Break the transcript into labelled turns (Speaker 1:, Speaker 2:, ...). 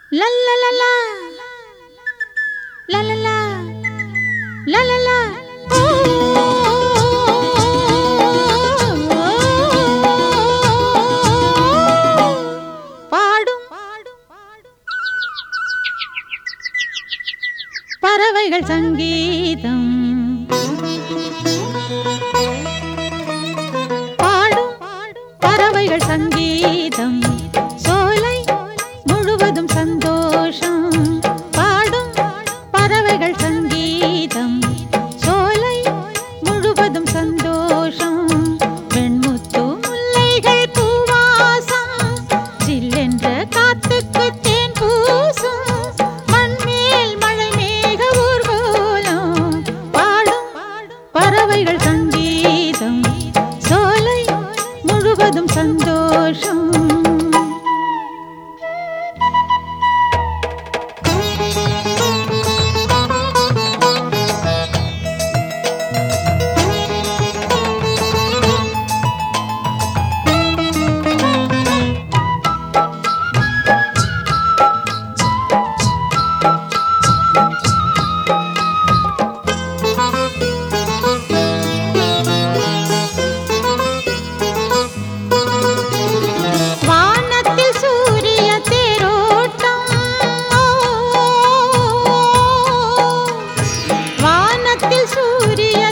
Speaker 1: La la la la la la la la la la. பாடும் பறவைகள் சங்கீதம், பாடும் பறவைகள் சங்கீதம், சோலை முழுவதும் சந்தோஷம். பாடும் பறவைகள் சங்கீதம், சோலை முழுவதும் சந்தோஷம். வெண்முத்து முல்லைகள் பூவாசம், சில்லென்ற காத்துக்கு தேன் பூசும். மண்மேல் மழை மேக ஊர்வலம், பாடும் பறவைகள் சங்கீதம், சோலை முழுவதும் சந்தோஷம். வானத்தில் சூரிய தேரோட்டம், வானத்தில் சூரிய